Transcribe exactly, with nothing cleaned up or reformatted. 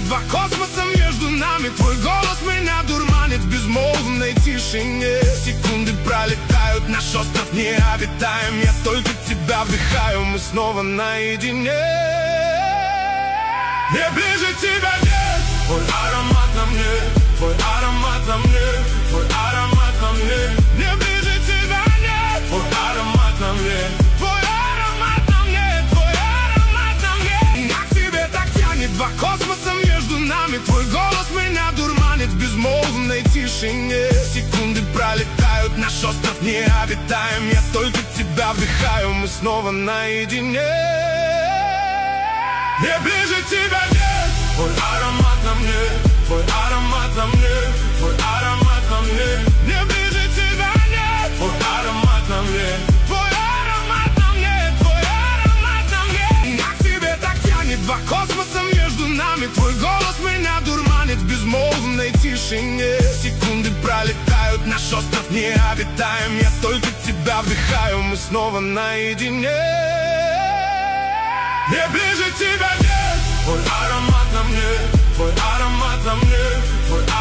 два космоса между нами. Твой голос меня дурманит в безмолвной тишине. Секунды пролетают, наш остров необитаем. Я только тебя вдыхаю, мы снова наедине. Не ближе тебя нет. Твой аромат на мне, твой аромат на мне, твой аромат на мне. Не ближе тебя нет. Твой аромат на мне, твой аромат на мне, твой аромат на мне. Я к тебе так тянет, два космоса между нами. Твой голос меня дурманит в безмолвной тишине. Секунды пролетают, наш остров необитаем. Я только тебя вдыхаю, мы снова наедине. Не ближе тебя нет. Твой аромат на мне, твой аромат на мне, твой аромат на мне. Не ближе тебя нет. Твой аромат на мне, твой аромат на мне, твой аромат на мне. Я к тебе так тянет, два космоса между нами. Твой голос меня дурманит в безмолвной тишине. Секунды пролетают, наш остров необитаем. Я только тебя вдыхаю, мы снова наедине. Не ближе тебя нет. Твой аромат на мне, твой аромат на мне, твой